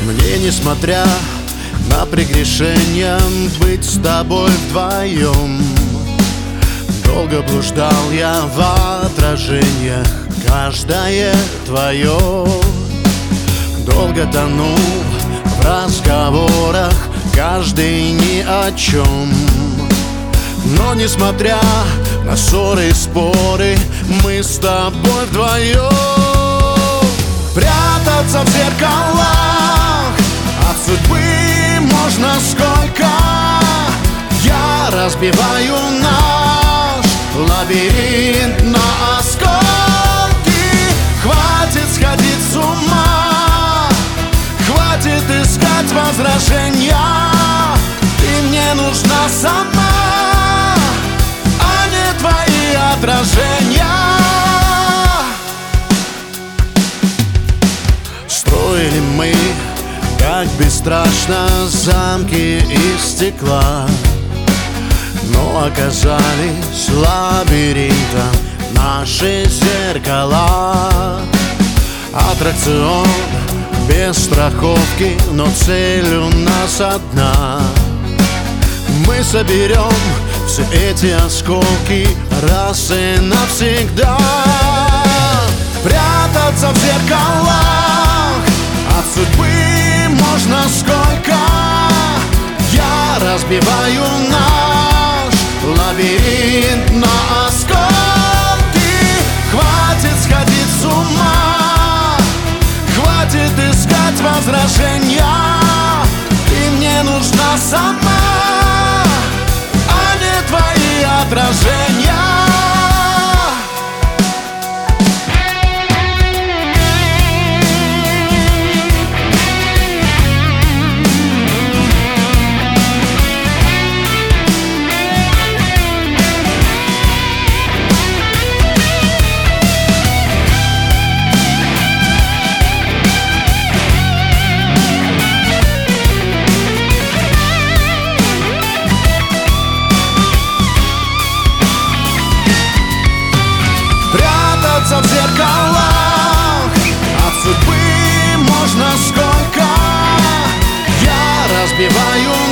Мне, несмотря на прегрешения, быть с тобой вдвоем. Долго блуждал я в отражениях, каждое твое. Долго тонул в разговорах, каждый ни о чем. Но несмотря на ссоры и споры, мы с тобой вдвоем. Прятаться в зеркалах от судьбы можно сколько. Я разбиваю наш лабиринт на осколки. Хватит сходить с ума, хватит искать возражения. Ты мне нужна сама, а не твои отражения. Строили мы как бесстрашно замки из стекла, но оказались лабиринтом наши зеркала. Аттракцион без страховки, но цель у нас одна. Мы соберем все эти осколки раз и навсегда. Прятаться в зеркалах от судьбы можно сколько. Я разбиваю наш лабиринт на осколки. Хватит сходить с ума, хватит искать возражения. Ты мне нужна сама, а не твои отражения. В зеркалах от судьбы можно сколько. Я разбиваю